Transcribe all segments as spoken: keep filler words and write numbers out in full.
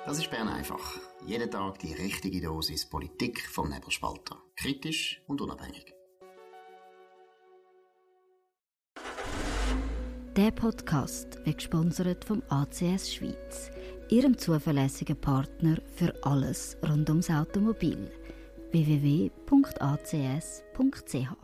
Das ist Bern einfach. Jeden Tag die richtige Dosis Politik vom Nebelspalter. Kritisch und unabhängig. Der Podcast wird gesponsert vom A C S Schweiz, Ihrem zuverlässigen Partner für alles rund ums Automobil. w w w punkt a c s punkt c h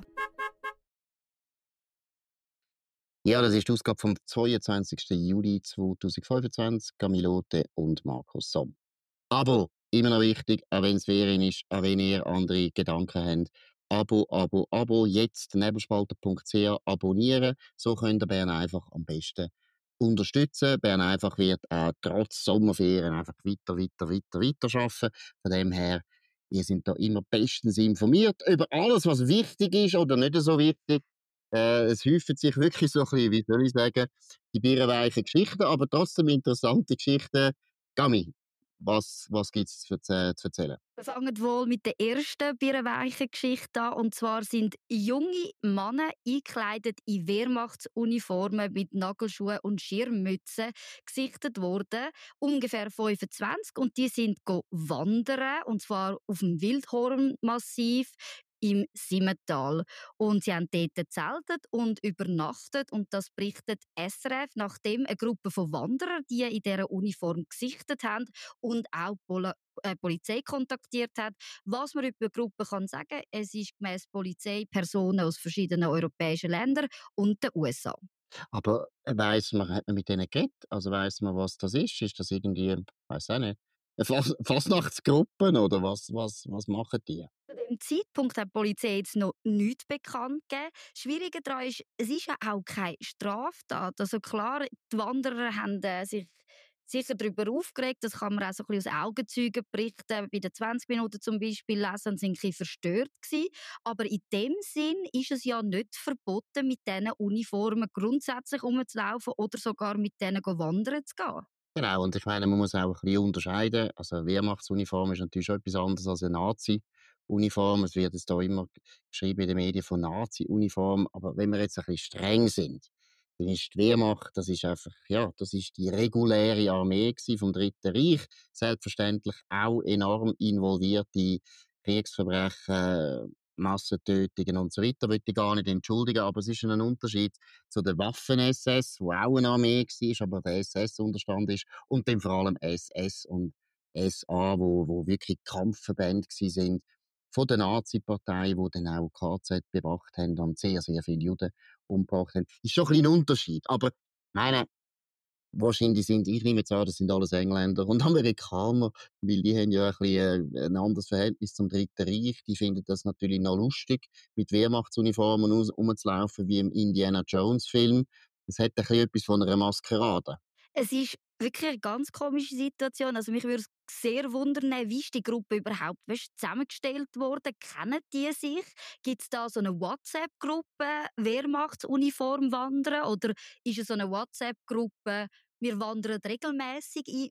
Ja, das ist die Ausgabe vom zweiundzwanzigsten Juli zweitausendfünfundzwanzig. Camilote und Markus Somm. Abo, immer noch wichtig, auch wenn es Ferien ist, auch wenn ihr andere Gedanken habt. Abo, Abo, Abo, jetzt nebelspalter punkt c h abonnieren. So könnt ihr Bern einfach am besten unterstützen. Bern einfach wird auch trotz Sommerferien einfach weiter, weiter, weiter, weiter arbeiten. Von dem her, wir sind da immer bestens informiert über alles, was wichtig ist oder nicht so wichtig. Äh, es häufen sich wirklich so ein bisschen, wie soll ich sagen, die birrenweichen Geschichten, aber trotzdem interessante Geschichten. Gami, was, was gibt es zu, zu erzählen? Wir fangen wohl mit der ersten birrenweichen Geschichte an. Und zwar sind junge Männer eingekleidet in Wehrmachtsuniformen mit Nagelschuhen und Schirmmützen gesichtet worden. Ungefähr fünfundzwanzig. Und die sind go wandern. Und zwar auf dem Wildhornmassiv im Simmental. Und sie haben dort gezeltet und übernachtet. Und das berichtet S R F, nachdem eine Gruppe von Wanderern die in dieser Uniform gesichtet haben und auch Pol- äh, Polizei kontaktiert hat. Was man über die Gruppe kann sagen, es ist gemäss Polizei Personen aus verschiedenen europäischen Ländern und den U S A. Aber weiss man, hat man mit denen geredet? Also weiss man, was das ist? Ist das irgendwie, ich weiss auch nicht, eine Fas- Fasnachtsgruppe oder was, was, was machen die? Zu dem Zeitpunkt hat die Polizei jetzt noch nichts bekannt gegeben. Schwieriger daran ist, es ist ja auch keine Straftat. Also klar, die Wanderer haben äh, sich sicher darüber aufgeregt. Das kann man auch so ein bisschen aus Augenzeugenberichten bei den zwanzig Minuten zum Beispiel lesen und sind ein bisschen verstört gewesen. Aber in dem Sinn ist es ja nicht verboten, mit diesen Uniformen grundsätzlich rumzulaufen oder sogar mit denen wandern zu gehen. Genau, und ich meine, man muss auch ein bisschen unterscheiden. Also eine Wehrmachtsuniform ist natürlich schon etwas anderes als eine Nazi-Uniform. Es wird jetzt da immer geschrieben in den Medien von Nazi-Uniform. Aber wenn wir jetzt ein bisschen streng sind, dann ist die Wehrmacht, das ist einfach, ja, das ist die reguläre Armee gewesen vom Dritten Reich. Selbstverständlich auch enorm involviert in Kriegsverbrechen, Massentötungen und so weiter. Will ich gar nicht entschuldigen, aber es ist ein Unterschied zu der Waffen-S S, wo auch eine Armee war, aber der S S unterstand ist, und dann vor allem S S und S A, wo, wo wirklich Kampfverbände gsi sind von der Nazi-Partei, die dann auch K Z bewacht haben und sehr, sehr viele Juden umgebracht haben. Ist schon ein bisschen ein Unterschied, aber meine, wahrscheinlich sind, ich nehme jetzt an, das sind alles Engländer und Amerikaner, weil die haben ja ein, bisschen, äh, ein anderes Verhältnis zum Dritten Reich. Die finden das natürlich noch lustig, mit Wehrmachtsuniformen aus- rumzulaufen, wie im Indiana Jones Film. Es hat ein bisschen etwas von einer Maskerade. Es ist wirklich eine ganz komische Situation. Also mich würde es sehr wundern, wie ist die Gruppe überhaupt weißt, zusammengestellt worden? Kennen die sich? Gibt es da so eine WhatsApp-Gruppe, Wehrmachtsuniform wandern? Oder ist es so eine WhatsApp-Gruppe, wir wandern regelmäßig in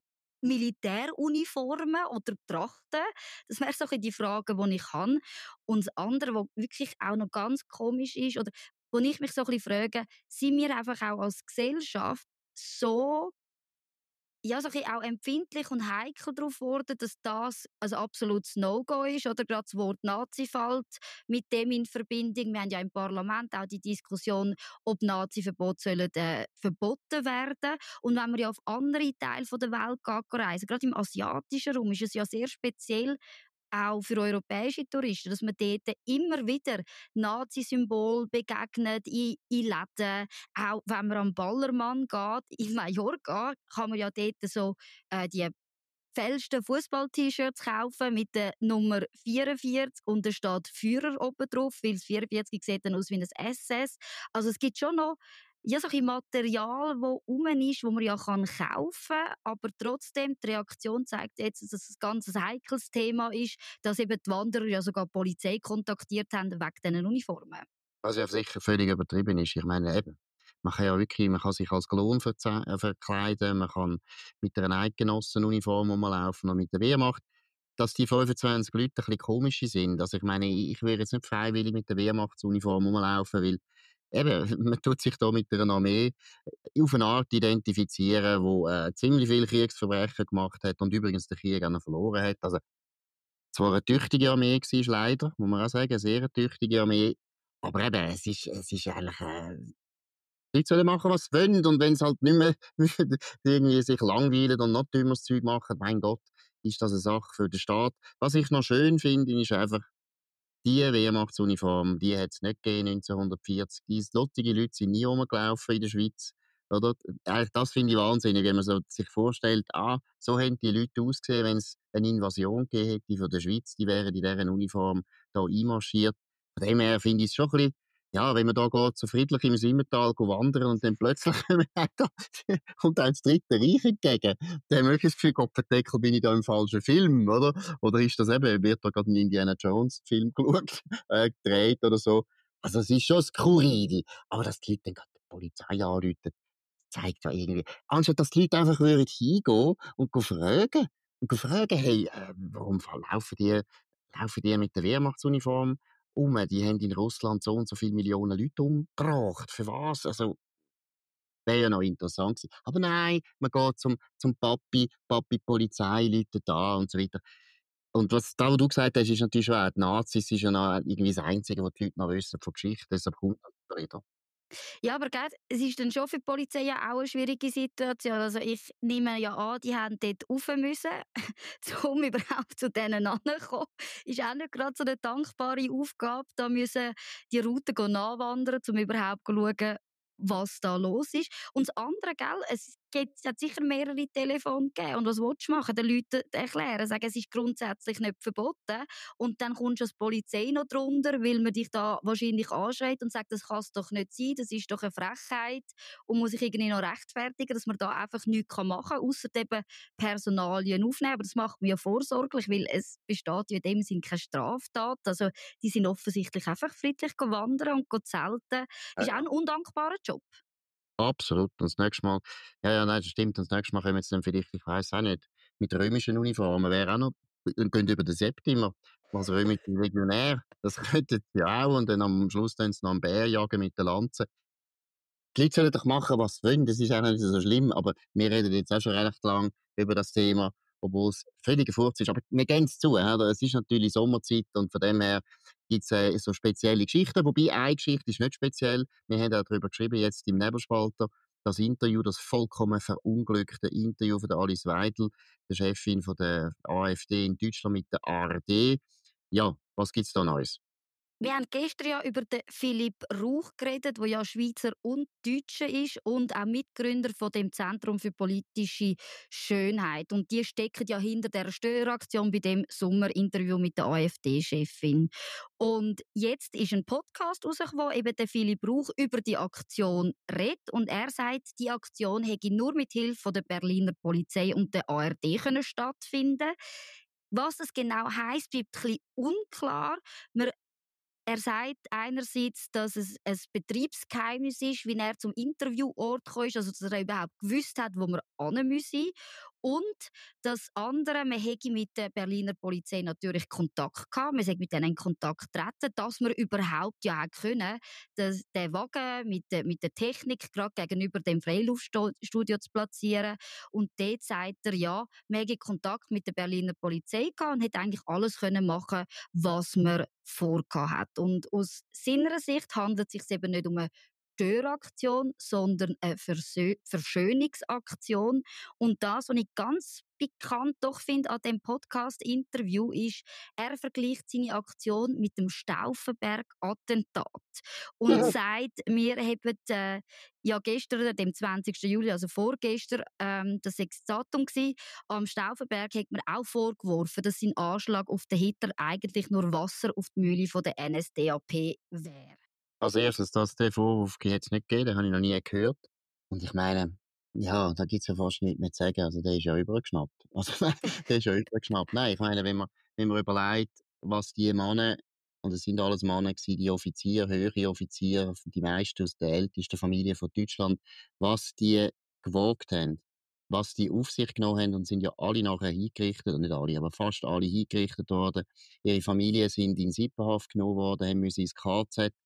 Militäruniformen oder Trachten? Das wäre so ein bisschen die Frage, die ich habe. Und das andere, was wirklich auch noch ganz komisch ist, oder wo ich mich so ein bisschen frage, sind wir einfach auch als Gesellschaft so ja, so ein bisschen auch empfindlich und heikel darauf geworden, dass das ein absolutes No-Go ist. Oder gerade das Wort Nazi fällt mit dem in Verbindung. Wir haben ja im Parlament auch die Diskussion, ob Nazi-Verbote sollen, äh, verboten werden. Und wenn man ja auf andere Teile der Welt geht, reisen, gerade im asiatischen Raum, ist es ja sehr speziell, auch für europäische Touristen, dass man dort immer wieder Nazi-Symbol begegnet, in, in Läden. Auch wenn man am Ballermann geht, in Mallorca, kann man ja dort so äh, die gefälschten Fußball-T-Shirts kaufen mit der Nummer vierundvierzig und da steht Führer oben drauf, weil das vierundvierzig sieht dann aus wie ein S S. Also es gibt schon noch ja, so ein Material, das rum ist, das man ja kann kaufen kann, aber trotzdem, die Reaktion zeigt jetzt, dass es ein ganz heikles Thema ist, dass eben die Wanderer ja sogar die Polizei kontaktiert haben wegen diesen Uniformen. Was ja sicher völlig übertrieben ist. Ich meine eben, man kann ja wirklich, man kann sich als Klon verze- äh, verkleiden, man kann mit einer Eidgenossenuniform rumlaufen und mit der Wehrmacht. Dass die fünfundzwanzig Leute ein bisschen komische sind. Also ich meine, ich würde jetzt nicht freiwillig mit der Wehrmachtsuniform rumlaufen, weil eben, man tut sich da mit einer Armee auf eine Art identifizieren, wo äh, ziemlich viele Kriegsverbrechen gemacht hat und übrigens den Krieg auch noch verloren hat. Also zwar eine tüchtige Armee war, leider, muss man auch sagen, eine sehr tüchtige Armee, aber eben, es ist, es ist eigentlich, äh, die Leute sollen machen, was sie wollen, und wenn sie halt nicht mehr irgendwie sich langweilen und noch dümmeres Zeug machen, mein Gott, ist das eine Sache für den Staat. Was ich noch schön finde, ist einfach, die Wehrmachtsuniform, die hat es nicht gegeben neunzehnhundertvierzig. Diese lustige Leute sind nie rumgelaufen in der Schweiz. Oder? Eigentlich, das finde ich wahnsinnig, wenn man so sich vorstellt, ah, so haben die Leute ausgesehen, wenn es eine Invasion gegeben hätte von der Schweiz, die wären in dieser Uniform da einmarschiert. Von dem her finde ich es schon ein bisschen, ja, wenn man da geht, so friedlich im Simmental go wandern und dann plötzlich kommt einem da- kommt einem das Dritte Reich entgegen, dann habe ich das Gefühl, Gott verdeckel, bin ich da im falschen Film, oder? Oder ist das eben, wird da gerade ein Indiana Jones Film geschaut, äh, gedreht oder so. Also es ist schon skurril, aber dass die Leute dann gerade die Polizei anrufen, zeigt ja irgendwie, anstatt dass die Leute einfach würden hingehen und go fragen, und go fragen, hey, äh, warum laufen die, laufen die mit der Wehrmachtsuniform um? Die haben in Russland so und so viele Millionen Leute umgebracht. Für was? Also, wäre ja noch interessant gewesen. Aber nein, man geht zum, zum Papi, Papi Polizei, Leute da und so weiter. Und was, da, was du gesagt hast, ist natürlich auch, die Nazis ist ja noch irgendwie das Einzige, was die Leute noch wissen von Geschichte, deshalb kommt das wieder. Ja, aber gell, es ist dann schon für die Polizei ja auch eine schwierige Situation. Also ich nehme ja an, die haben dort rauf müssen, um überhaupt zu denen anzukommen. Ist auch nicht gerade so eine dankbare Aufgabe, da müssen die Route go nachwandern, um überhaupt zu schauen, was da los ist. Und das andere, gell, es gibt, es hat sicher mehrere Telefone gegeben. Und was willst du machen? Den Leuten erklären, sagen, es ist grundsätzlich nicht verboten. Und dann kommt schon die Polizei noch drunter, weil man dich da wahrscheinlich anschreit und sagt, das kann es doch nicht sein, das ist doch eine Frechheit, und muss sich irgendwie noch rechtfertigen, dass man da einfach nichts machen kann, ausser eben Personalien aufnehmen. Aber das macht man ja vorsorglich, weil es besteht ja in dem Sinn keine Straftat. Also die sind offensichtlich einfach friedlich wandern und zelten. Ist auch ein undankbarer Job. Absolut. Und das nächste Mal, ja, ja, nein, das stimmt. Und das nächste Mal kommen jetzt dann vielleicht, ich weiß auch nicht, mit römischen Uniformen, wäre auch noch, und gehen über den Septimer, als römische Legionär. Das könnten sie ja auch, und dann am Schluss dann sie noch einen Bär jagen mit der Lanze. Die Leute sollen doch machen, was sie wollen, das ist auch nicht so schlimm, aber wir reden jetzt auch schon recht lang über das Thema, obwohl es völliger Furz ist. Aber wir geben es zu, oder? Es ist natürlich Sommerzeit und von dem her gibt es äh, so spezielle Geschichten, wobei eine Geschichte ist nicht speziell. Wir haben auch darüber geschrieben, jetzt im Nebelspalter, das Interview, das vollkommen verunglückte Interview von der Alice Weidel, der Chefin von der AfD in Deutschland mit der A R D. Ja, was gibt es da Neues? Wir haben gestern ja über den Philipp Rauch geredet, der ja Schweizer und Deutscher ist und auch Mitgründer von dem Zentrum für politische Schönheit. Und die stecken ja hinter der Störaktion bei dem Sommerinterview mit der AfD-Chefin. Und jetzt ist ein Podcast rausgekommen, wo eben der Philipp Rauch über die Aktion redet. Und er sagt, die Aktion hätte nur mit Hilfe der Berliner Polizei und der A R D können stattfinden. Was das genau heisst, bleibt ein bisschen unklar. Wir Er sagt einerseits, dass es ein Betriebsgeheimnis ist, wie er zum Interviewort gekommen ist, also dass er überhaupt gewusst hat, wo man hin müsse. Und das andere, man hätte mit der Berliner Polizei natürlich Kontakt gehabt, man sei mit denen in Kontakt getreten, dass man überhaupt ja auch können, dass den Wagen mit der, mit der Technik gerade gegenüber dem Freiluftstudio zu platzieren. Und dort sagt er, ja, man hätte Kontakt mit der Berliner Polizei gehabt und hätte eigentlich alles können machen, was man vorgehabt hat. Und aus seiner Sicht handelt es sich eben nicht um eine Störaktion, sondern eine Versö Verschönungsaktion. Und das, was ich ganz pikant doch finde an dem Podcast-Interview, ist, er vergleicht seine Aktion mit dem Stauffenberg-Attentat und sagt, wir haben äh, ja gestern, dem zwanzigsten Juli, also vorgestern, ähm, das war das Datum gewesen, am Stauffenberg hat man auch vorgeworfen, dass sein Anschlag auf den Hitler eigentlich nur Wasser auf die Mühle von der N S D A P wäre. Als erstes, dass der Vorwurf jetzt nicht gegeben, den habe ich noch nie gehört. Und ich meine, ja, da gibt es ja fast nichts mehr zu sagen. Also, der ist ja übergeschnappt. Also, der ist ja übergeschnappt. Nein, ich meine, wenn man, wenn man überlegt, was die Männer, und es sind alles Männer gewesen, die Offiziere, höhere Offiziere, die meisten aus der ältesten Familie von Deutschland, was die gewagt haben, was die auf sich genommen haben, und sind ja alle nachher hingerichtet, nicht alle, aber fast alle hingerichtet worden. Ihre Familien sind in Sippenhaft genommen worden, haben müssen ins K Z.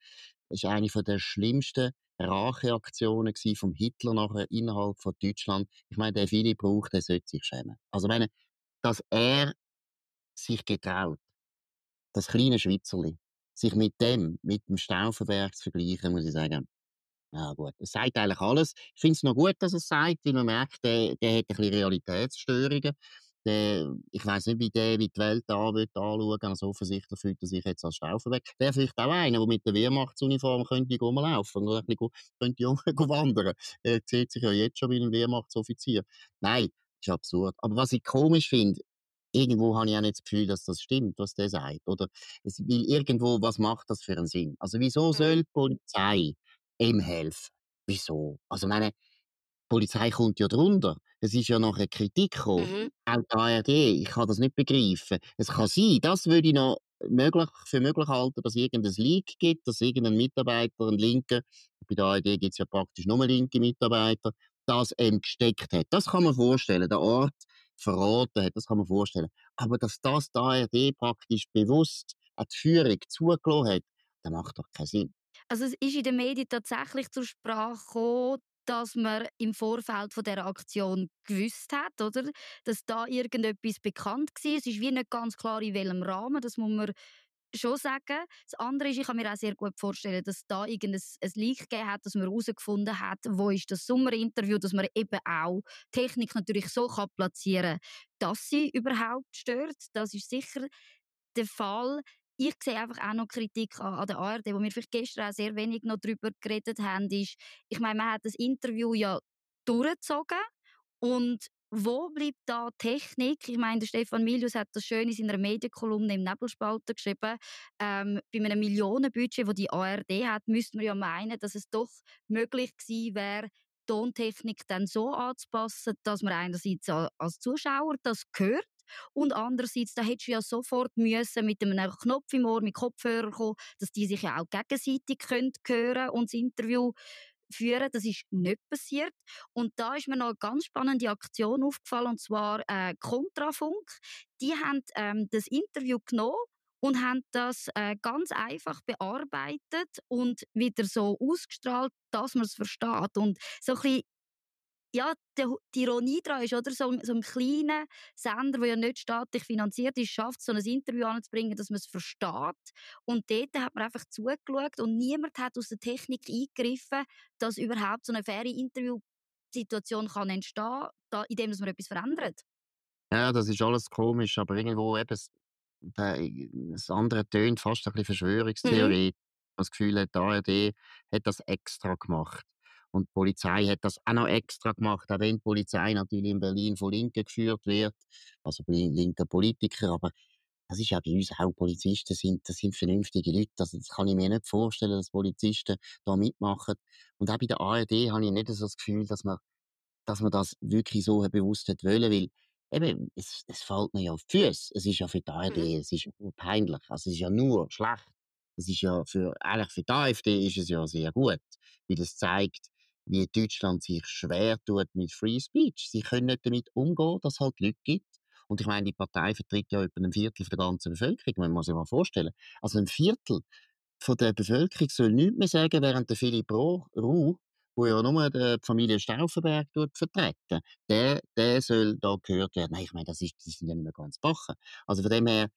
Das war eine der schlimmsten Racheaktionen von Hitler nachher innerhalb von Deutschland. Ich meine, der Philipp Brauch, der sollte sich schämen. Also, ich meine, dass er sich getraut, das kleine Schweizerli, sich mit dem, mit dem Stauffenberg zu vergleichen, muss ich sagen, ja gut, es sagt eigentlich alles. Ich finde es noch gut, dass er es sagt, weil man merkt, der, der hat ein bisschen Realitätsstörungen. Der, ich weiss nicht, wie der wie die Welt an will, anschauen. Also offensichtlich fühlt er sich jetzt als Stauffenberg. Wäre vielleicht auch einer, der mit der Wehrmachtsuniform könnte rumlaufen oder ein bisschen könnte go- go wandern. Er sieht sich ja jetzt schon wie ein Wehrmachtsoffizier. Nein, ist absurd. Aber was ich komisch finde, irgendwo habe ich auch nicht das Gefühl, dass das stimmt, was der sagt. Oder es, weil irgendwo, was macht das für einen Sinn? Also wieso soll Mhm. die Polizei ihm helfen? Wieso? Also meine, die Polizei kommt ja drunter. Es ist ja noch eine Kritik gekommen. Mhm. Auch die A R D, ich kann das nicht begreifen. Es kann sein, das würde ich noch möglich, für möglich halten, dass es irgendein Leak gibt, dass irgendein Mitarbeiter, ein Linker, bei der A R D gibt es ja praktisch nur linke Mitarbeiter, das eben gesteckt hat. Das kann man vorstellen, der Ort verraten hat, das kann man vorstellen. Aber dass das die A R D praktisch bewusst an die Führung zugelassen hat, das macht doch keinen Sinn. Also es ist in den Medien tatsächlich zur Sprache gekommen, dass man im Vorfeld von dieser Aktion gewusst hat, oder? Dass da irgendetwas bekannt war. Es ist wie nicht ganz klar, in welchem Rahmen, das muss man schon sagen. Das andere ist, ich kann mir auch sehr gut vorstellen, dass da irgendein ein Leak gegeben hat, dass man herausgefunden hat, wo ist das Sommerinterview, dass man eben auch Technik natürlich so kann platzieren kann, dass sie überhaupt stört. Das ist sicher der Fall. Ich sehe einfach auch noch Kritik an, an der A R D, wo wir vielleicht gestern auch sehr wenig noch darüber geredet haben, ist, ich meine, man hat das Interview ja durchgezogen und wo bleibt da Technik? Ich meine, der Stefan Milius hat das schön in seiner Medienkolumne im Nebelspalter geschrieben. Ähm, bei einem Millionenbudget, das die A R D hat, müsste man ja meinen, dass es doch möglich gewesen wäre, Tontechnik dann so anzupassen, dass man einerseits a- als Zuschauer das hört und andererseits, da hättest du ja sofort müssen mit einem Knopf im Ohr, mit Kopfhörer kommen, dass die sich ja auch gegenseitig können hören und das Interview führen. Das ist nicht passiert. Und da ist mir noch eine ganz spannende Aktion aufgefallen, und zwar äh, Kontrafunk. Die haben ähm, das Interview genommen und haben das äh, ganz einfach bearbeitet und wieder so ausgestrahlt, dass man es versteht. Und so ein bisschen, ja, die, die Ironie daran ist, oder? So, so ein kleiner Sender, der ja nicht staatlich finanziert ist, schafft so ein Interview anzubringen, dass man es versteht. Und dort hat man einfach zugeschaut und niemand hat aus der Technik eingegriffen, dass überhaupt so eine faire Interviewsituation kann entstehen kann, indem man etwas verändert. Ja, das ist alles komisch, aber irgendwo eben, s- der- das andere tönt fast ein bisschen Mhm. Verschwörungstheorie. Das Gefühl hat, die A R D hat das extra gemacht. Und die Polizei hat das auch noch extra gemacht, auch wenn die Polizei natürlich in Berlin von Linken geführt wird, also von linken Politikern, aber das ist ja bei uns auch Polizisten sind, das sind vernünftige Leute. Also das kann ich mir nicht vorstellen, dass Polizisten da mitmachen. Und auch bei der A R D habe ich nicht so das Gefühl, dass man dass man das wirklich so bewusst hat wollen, weil eben, es, es fällt mir ja auf die Füsse. Es ist ja für die A R D, Mhm. es ist ja nur peinlich. Also es ist ja nur schlecht. Es ist ja für, eigentlich für die A F D ist es ja sehr gut, weil es zeigt, wie Deutschland sich schwer tut mit Free Speech. Sie können nicht damit umgehen, dass es halt Leute gibt. Und ich meine, die Partei vertritt ja etwa ein Viertel der ganzen Bevölkerung. Man muss sich mal vorstellen. Also ein Viertel von der Bevölkerung soll nichts mehr sagen, während der Philipp Roh, Ruh, wo ja nur die Familie Stauffenberg tut, vertreten, der, der soll da gehört werden. Nein, ich meine, das ist, die sind ja nicht mehr ganz bachen. Also von dem her,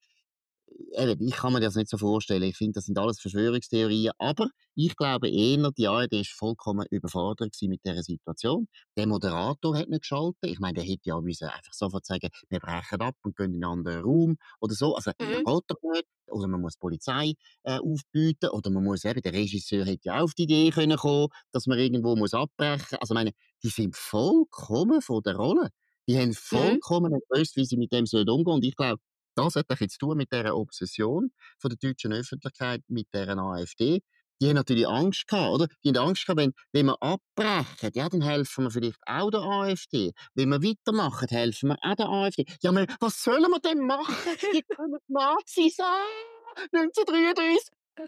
eben, ich kann mir das nicht so vorstellen. Ich finde, das sind alles Verschwörungstheorien. Aber ich glaube eher, die A R D war vollkommen überfordert gewesen mit dieser Situation. Der Moderator hat nicht geschaltet. Ich meine, der hätte ja müssen einfach sofort sagen, wir brechen ab und gehen in einen anderen Raum oder so. Also, das Mhm. geht doch nicht. Oder man muss die Polizei äh, aufbieten. Oder man muss eben, der Regisseur hätte ja auch auf die Idee können kommen, dass man irgendwo muss abbrechen. Also, ich meine, die sind vollkommen von der Rolle. Die haben Mhm. vollkommen nicht gewusst, wie sie mit dem sollen umgehen. Und ich glaube, das hat etwas zu tun mit dieser Obsession von der deutschen Öffentlichkeit mit dieser A F D. Die haben natürlich Angst gehabt, oder? Die haben Angst gehabt, wenn, wenn wir abbrechen, ja, dann helfen wir vielleicht auch der A F D. Wenn wir weitermachen, helfen wir auch der A F D. Ja, aber was sollen wir denn machen? Die können Nazis sein! neunzehnhundertdreiunddreißig,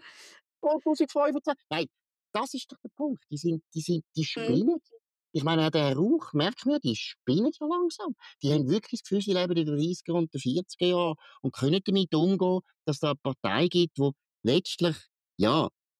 zweitausendfünfzehn. Nein, das ist doch der Punkt. Die sind, die sind, die Mhm. spinnen. Ich meine, auch der Rauch, merkt man, die spinnen ja langsam. Die haben wirklich das Gefühl, sie leben in den dreißiger und den vierziger Jahren und können damit umgehen, dass da eine Partei gibt, die letztlich, ja,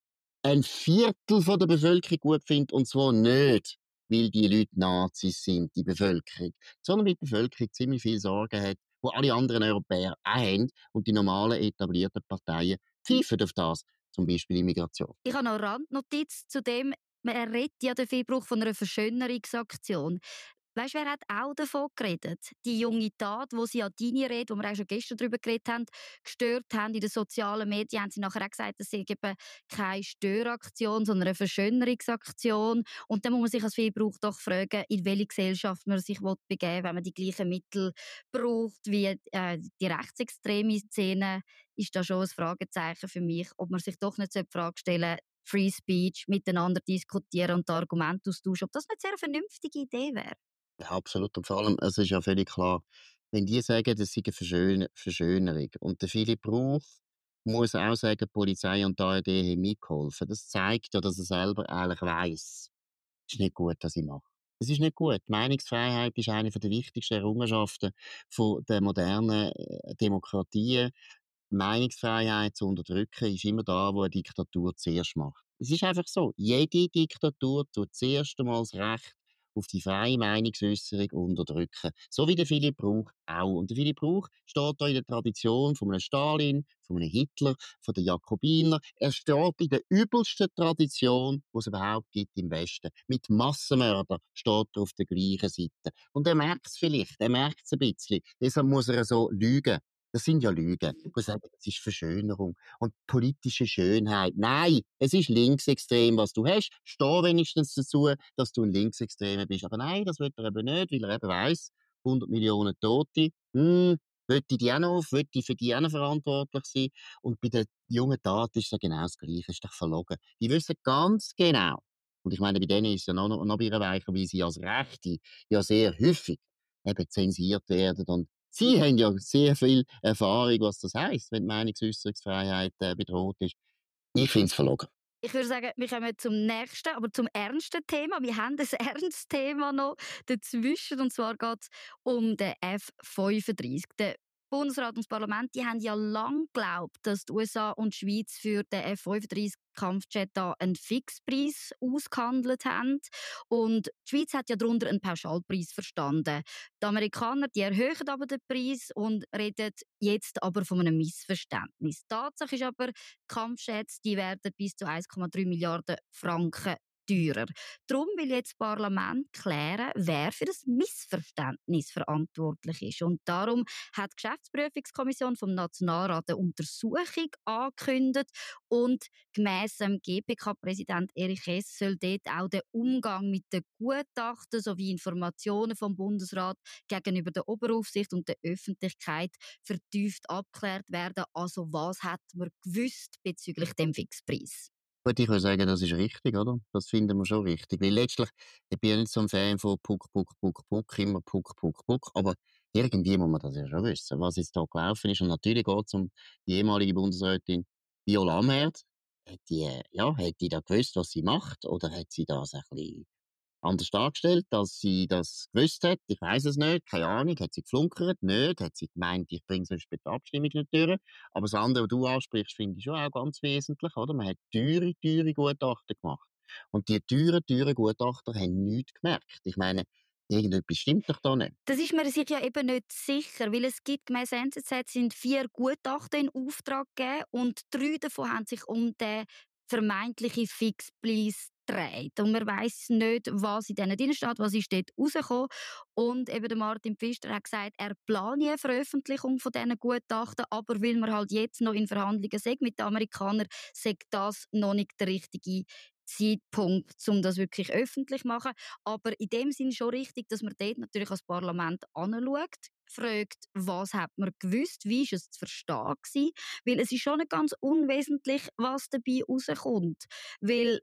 ein Viertel von der Bevölkerung gut findet, und zwar nicht, weil die Leute Nazis sind, die Bevölkerung, sondern weil die Bevölkerung ziemlich viel Sorgen hat, wo alle anderen Europäer auch haben, und die normalen etablierten Parteien pfeifen auf das, zum Beispiel Immigration. Ich habe noch eine Randnotiz zu dem. Man redet ja den Freiburg von einer Verschönerungsaktion. Weißt du, wer hat auch davon geredet? Die junge Tat, wo sie an deine Rede, wo wir auch schon gestern darüber geredet haben, gestört haben in den sozialen Medien, haben sie nachher auch gesagt, es sei eben keine Störaktion, sondern eine Verschönerungsaktion. Und dann muss man sich als Freiburg doch fragen, in welche Gesellschaft man sich begeben will, wenn man die gleichen Mittel braucht wie äh, die rechtsextreme Szene. Ist da schon ein Fragezeichen für mich, ob man sich doch nicht die Frage stellen, Free Speech, miteinander diskutieren und Argumente austauschen, ob das nicht sehr eine vernünftige Idee wäre. Ja, absolut. Und vor allem, es ist ja völlig klar, wenn die sagen, das sei eine Verschön Verschönerung, und der Philipp Rauch muss auch sagen, die Polizei und die A R D haben mitgeholfen. Das zeigt ja, dass er selber eigentlich weiss, es ist nicht gut, was ich mache. Es ist nicht gut. Die Meinungsfreiheit ist eine der wichtigsten Errungenschaften von der modernen äh, Demokratien. Meinungsfreiheit zu unterdrücken ist immer da, wo eine Diktatur zuerst macht. Es ist einfach so. Jede Diktatur tut zuerst einmal das Recht auf die freie Meinungsäußerung unterdrücken. So wie der Philipp Rauch auch. Und der Philipp Rauch steht da in der Tradition von einem Stalin, von einem Hitler, von den Jakobiner. Er steht in der übelsten Tradition, die es überhaupt gibt im Westen. Mit Massenmördern steht er auf der gleichen Seite. Und er merkt es vielleicht, er merkt es ein bisschen. Deshalb muss er so lügen. Das sind ja Lügen. Die sagen, das ist Verschönerung und politische Schönheit. Nein, es ist linksextrem, was du hast. Steh wenigstens dazu, dass du ein Linksextremer bist. Aber nein, das will er eben nicht, weil er eben weiss, hundert Millionen Tote, hm, möchte die auch noch auf, möchte für die auch noch verantwortlich sein. Und bei der jungen Tat ist es ja genau das Gleiche, ist doch verlogen. Die wissen ganz genau, und ich meine, bei denen ist es ja noch, noch, noch weicher, weil sie als Rechte ja sehr häufig eben zensiert werden. Und Sie haben ja sehr viel Erfahrung, was das heisst, wenn die Meinungsäusserungsfreiheit äh, bedroht ist. Ich finde es verlogen. Ich würde sagen, wir kommen zum nächsten, aber zum ernsten Thema. Wir haben ein ernstes Thema noch dazwischen, und zwar geht es um den F fünfunddreißig. Der Bundesrat und das Parlament, die haben ja lange geglaubt, dass die U S A und die Schweiz für den F fünfunddreißig Kampfjet da einen Fixpreis ausgehandelt haben. Und die Schweiz hat ja darunter einen Pauschalpreis verstanden. Die Amerikaner, die erhöhen aber den Preis und reden jetzt aber von einem Missverständnis. Tatsache ist aber, Kampfjets, die werden bis zu eins Komma drei Milliarden Franken teurer. Darum will jetzt das Parlament klären, wer für das Missverständnis verantwortlich ist. Und darum hat die Geschäftsprüfungskommission vom Nationalrat eine Untersuchung angekündigt, und gemäss dem G P K-Präsident Erich Hess soll dort auch der Umgang mit den Gutachten sowie Informationen vom Bundesrat gegenüber der Oberaufsicht und der Öffentlichkeit vertieft abgeklärt werden. Also was hat man gewusst bezüglich dem Fixpreis? Gut, ich würde sagen, das ist richtig, oder? Das finden wir schon richtig. Weil letztlich, ich bin ja nicht so ein Fan von Puck, Puck, Puck, Puck, immer Puck, Puck, Puck. Aber irgendwie muss man das ja schon wissen, was jetzt da gelaufen ist. Und natürlich geht es um die ehemalige Bundesrätin Viola Amherd. Hat die, äh, ja, hat die da gewusst, was sie macht? Oder hat sie das ein bisschen anders dargestellt, als sie das gewusst hat? Ich weiß es nicht, keine Ahnung. Hat sie geflunkert? Nicht. Hat sie gemeint, ich bringe sonst bei der Abstimmung nicht durch? Aber das andere, was du ansprichst, finde ich schon auch ganz wesentlich, oder? Man hat teure, teure Gutachten gemacht. Und die teuren, teuren Gutachter haben nichts gemerkt. Ich meine, irgendetwas stimmt doch da nicht. Das ist man sich ja eben nicht sicher, weil es gibt gemäss N Z Z sind vier Gutachten in Auftrag gegeben und drei davon haben sich um den vermeintlichen Fixpreis gedreht. Und man weiss nicht, was in denen drin steht, was ist dort rausgekommen. Und eben der Martin Pfister hat gesagt, er plane eine Veröffentlichung von diesen Gutachten, aber weil man halt jetzt noch in Verhandlungen sind mit den Amerikanern, sagt das noch nicht der richtige Zeitpunkt, um das wirklich öffentlich zu machen. Aber in dem Sinn schon richtig, dass man dort natürlich als Parlament anschaut, fragt, was hat man gewusst, wie ist es zu verstehen gewesen, weil es ist schon nicht ganz unwesentlich, was dabei rauskommt, weil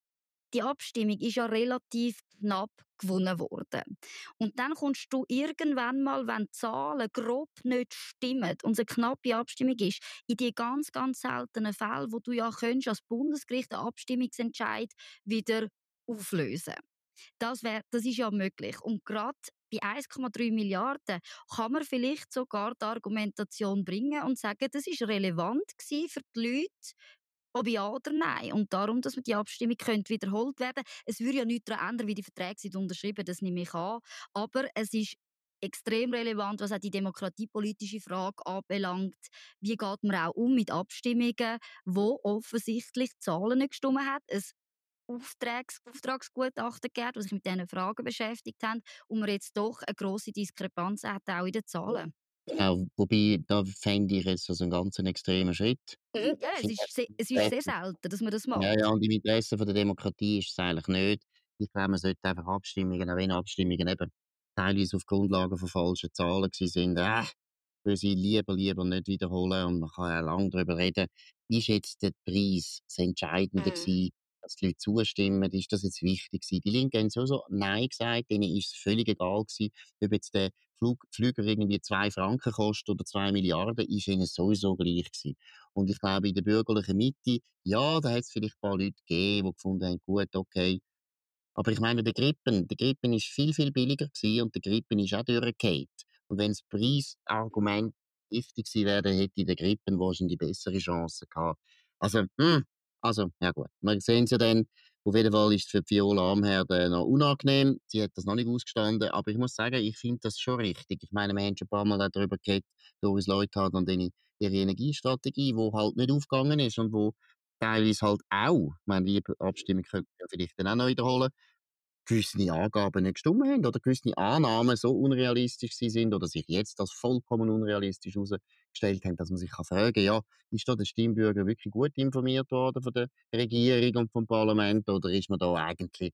die Abstimmung ist ja relativ knapp gewonnen worden. Und dann kommst du irgendwann mal, wenn die Zahlen grob nicht stimmen und es eine knappe Abstimmung ist, in die ganz, ganz seltenen Fälle, wo du ja könntest als Bundesgericht einen Abstimmungsentscheid wieder auflösen. Das, wär, das ist ja möglich. Und gerade bei eins Komma drei Milliarden kann man vielleicht sogar die Argumentation bringen und sagen, das ist relevant gewesen für die Leute, ob ja oder nein. Und darum, dass man die Abstimmung könnte wiederholt werden. Es würde ja nichts daran ändern, wie die Verträge sind unterschrieben, das nehme ich an. Aber es ist extrem relevant, was auch die demokratiepolitische Frage anbelangt. Wie geht man auch um mit Abstimmungen, wo offensichtlich die Zahlen nicht gestimmt haben? Es Auftrags Auftragsgutachten gegeben, die sich mit diesen Fragen beschäftigt haben und man jetzt doch eine grosse Diskrepanz hat, auch in den Zahlen. Genau, wobei, da fände ich jetzt also einen ganz extremen Schritt. Mhm, ja, Ich es finde ist, se es ist sehr selten, dass man das ja, macht. ja, und im Interesse von der Demokratie ist es eigentlich nicht. Ich glaube, man sollte einfach Abstimmungen, auch wenn Abstimmungen eben teilweise auf Grundlage von falschen Zahlen gewesen sind, äh, würde sie lieber, lieber nicht wiederholen und man kann ja lange darüber reden, ist jetzt der Preis das Entscheidende Mhm. gewesen, dass die Leute zustimmen, ist das jetzt wichtig gewesen? Die Linken haben sowieso Nein gesagt, denen ist es völlig egal gewesen, ob jetzt der Flug, Flüger irgendwie zwei Franken kostet oder zwei Milliarden, ist ihnen sowieso gleich gewesen. Und ich glaube, in der bürgerlichen Mitte, ja, da hat es vielleicht ein paar Leute gegeben, die gefunden haben, gut, okay, aber ich meine, der Grippen, der Grippen ist viel, viel billiger gewesen und der Grippen ist auch durchgefallen. Und wenn das Preisargument giftig gewesen wäre, dann hätte der Grippen wahrscheinlich bessere Chancen gehabt. Also, hm, also, ja gut. Wir sehen es ja dann. Auf jeden Fall ist es für Viola Amherd äh, noch unangenehm. Sie hat das noch nicht ausgestanden. Aber ich muss sagen, ich finde das schon richtig. Ich meine, wir haben schon ein paar Mal auch darüber geredet, Doris Leuthard und ihre, ihre Energiestrategie, die halt nicht aufgegangen ist und wo teilweise halt auch, ich meine, die Abstimmung könnte man ja vielleicht dann auch noch wiederholen, gewisse Angaben nicht gestimmt haben oder gewisse Annahmen so unrealistisch sie sind oder sich jetzt als vollkommen unrealistisch herausgestellt haben, dass man sich kann fragen, ja, ist da der Stimmbürger wirklich gut informiert worden von der Regierung und vom Parlament oder ist man da eigentlich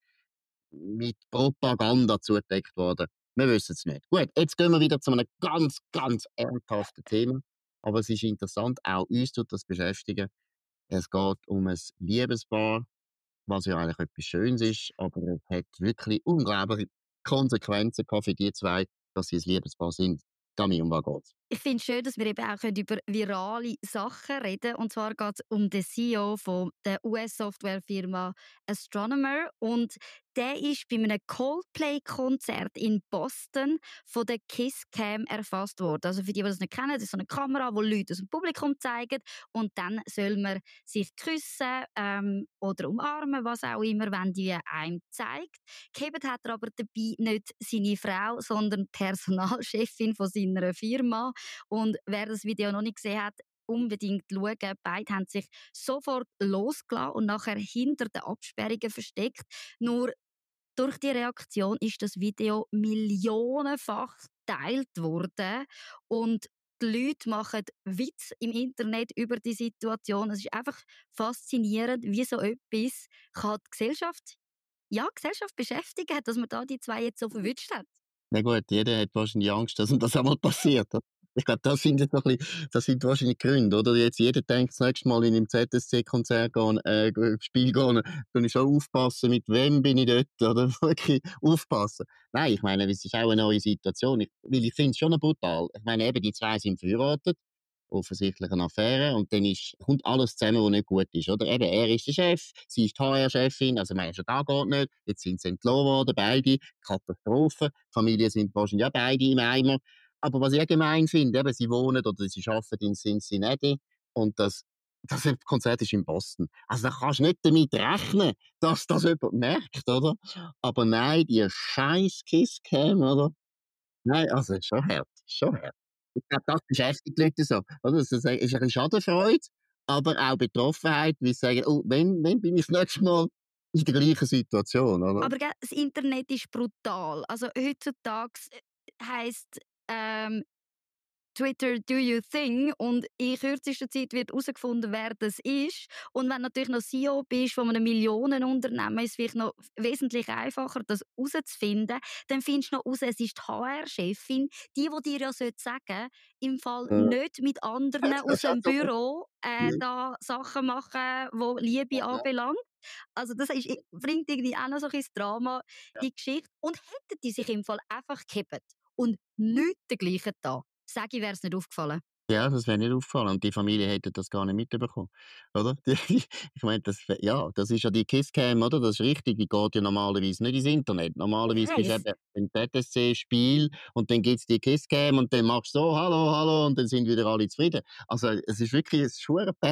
mit Propaganda zugedeckt worden? Wir wissen es nicht. Gut, jetzt gehen wir wieder zu einem ganz, ganz ernsthaften Thema. Aber es ist interessant, auch uns tut das beschäftigen. Es geht um ein Liebespaar, was ja eigentlich etwas Schönes ist, aber es hat wirklich unglaubliche Konsequenzen gehabt für die zwei, dass sie ein Liebespaar sind. Dami, um was geht's? Ich finde es schön, dass wir eben auch über virale Sachen reden können. Und zwar geht es um den C E O von der U S-Softwarefirma Astronomer. Und der ist bei einem Coldplay-Konzert in Boston von der Kisscam erfasst worden. Also für die, die das nicht kennen, das ist so eine Kamera, die Leute aus dem Publikum zeigen. Und dann soll man sich küssen ähm, oder umarmen, was auch immer, wenn die einem zeigt. Gehabt hat er aber dabei nicht seine Frau, sondern die Personalchefin von seiner Firma. Und wer das Video noch nicht gesehen hat, unbedingt schauen. Beide haben sich sofort losgelassen und nachher hinter den Absperrungen versteckt. Nur durch die Reaktion ist das Video millionenfach geteilt worden und die Leute machen Witz im Internet über die Situation. Es ist einfach faszinierend, wie so etwas kann die Gesellschaft, ja, die Gesellschaft beschäftigen, dass man da die zwei jetzt so verwünscht hat. Na gut, jeder hat wahrscheinlich Angst, dass ihm das einmal passiert. Oder? Ich glaube, das sind jetzt noch ein bisschen, das sind wahrscheinlich Gründe, oder? Jetzt jeder denkt, das nächste Mal in einem Z S C-Konzert gehen, äh, Spiel gehen, dann ich schon aufpassen, mit wem bin ich dort, oder? Wirklich aufpassen. Nein, ich meine, es ist auch eine neue Situation. Ich, weil ich finde es schon noch brutal. Ich meine, eben, die zwei sind verheiratet, offensichtlich eine Affäre, und dann ist, kommt alles zusammen, was nicht gut ist, oder? Eben, er ist der Chef, sie ist die H R-Chefin, also meinst du, da geht nicht, jetzt sind sie entlassen worden, beide, Katastrophe, die Familien sind wahrscheinlich auch beide im Eimer, aber was ich auch gemein finde, eben, sie wohnen oder sie arbeiten in Cincinnati und das, das Konzert ist in Boston. Also da kannst du nicht damit rechnen, dass das jemand merkt, oder? Aber nein, die scheiß Kisscam, oder? Nein, also schon hart, schon hart. Ich glaube, das beschäftigt die Leute so, oder? Es ist ein bisschen Schadenfreude, aber auch Betroffenheit, wie sie sagen, oh, wann, wann bin ich das nächste Mal in der gleichen Situation, oder? Aber gell, das Internet ist brutal. Also heutzutage heisst ähm, Twitter do you thing und in kürzester Zeit wird herausgefunden, wer das ist. Und wenn du natürlich noch C E O bist von einem Millionenunternehmen, ist es vielleicht noch wesentlich einfacher, das herauszufinden. Dann findest du noch raus, es ist die H R-Chefin, die, die dir ja sagen sollte, im Fall Ja. nicht mit anderen Das aus ist auch dem so. Büro äh, Ja. da Sachen machen, die Liebe Ja. anbelangt. Also das ist, bringt irgendwie auch noch so ein bisschen Drama Ja. in die Geschichte. Und hätten die sich im Fall einfach gekippt und nicht dergleichen da, sage ich, wäre es nicht aufgefallen. Ja, das wäre nicht aufgefallen und die Familie hätte das gar nicht mitbekommen, oder? Die, die, ich meine, das, wär- ja, das ist ja die Kisscam, oder? Das ist richtig, die geht ja normalerweise nicht ins Internet. Normalerweise bist du Yes. eben im Z S C-Spiel und dann gibt es die Kisscam und dann machst du so, hallo, hallo und dann sind wieder alle zufrieden. Also es ist wirklich ein Schurenpech,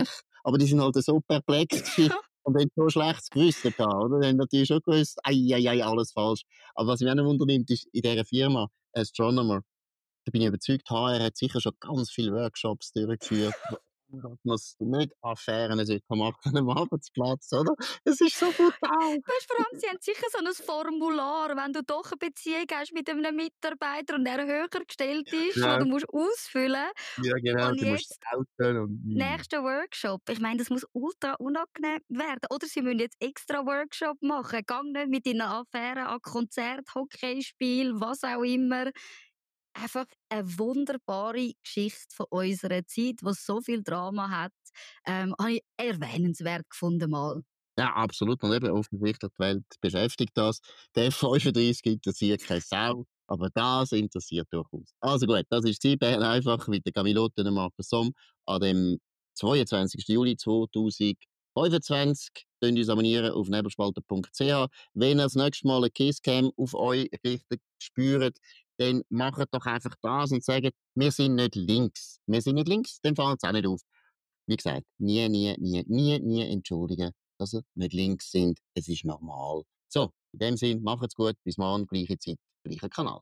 aber die sind halt so perplex gewesen und haben so schlechtes Gewissen gehabt, oder? Die haben natürlich schon gewusst, ei, ei, ei, alles falsch. Aber was mich auch noch wundernimmt, ist, in dieser Firma, Astronomer, da bin ich überzeugt, H R hat sicher schon ganz viele Workshops durchgeführt, dass man nicht Affären machen am Arbeitsplatz, oder? Es ist so brutal. Weißt, vor allem, sie haben sicher so ein Formular, wenn du doch eine Beziehung hast mit einem Mitarbeiter und er höher gestellt ist, Ja. wo du musst ausfüllen Ja, genau, und du musst jetzt outen und nächster Workshop. Ich meine, das muss ultra unangenehm werden. Oder sie müssen jetzt extra Workshop machen. Gang nicht mit deinen Affären an Konzert, Hockeyspiel, was auch immer. Einfach eine wunderbare Geschichte von unserer Zeit, die so viel Drama hat, ähm, habe ich erwähnenswert gefunden mal. Ja, absolut. Und eben offensichtlich die Welt beschäftigt das. Der F fünfunddreissig interessiert keine Sau, aber das interessiert durchaus. Also gut, das ist die Bern einfach mit der Camilotte und Markus Somm an dem zweiundzwanzigsten Juli zweitausendfünfundzwanzig. Könnt uns abonnieren auf nebelspalter punkt c h. Wenn ihr das nächste Mal eine Kisscam auf euch richtig spürt, dann macht doch einfach das und sagt, wir sind nicht links. Wir sind nicht links, dann fällt es auch nicht auf. Wie gesagt, nie, nie, nie, nie, nie entschuldigen, dass ihr nicht links sind. Es ist normal. So, in dem Sinne, macht's gut. Bis morgen, gleiche Zeit, gleicher Kanal.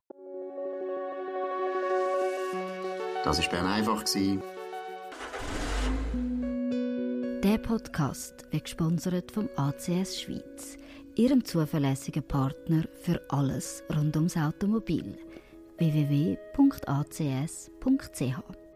Das war Bern einfach. Der Podcast wird gesponsert vom A C S Schweiz, ihrem zuverlässigen Partner für alles rund ums Automobil. w w w punkt a c s punkt c h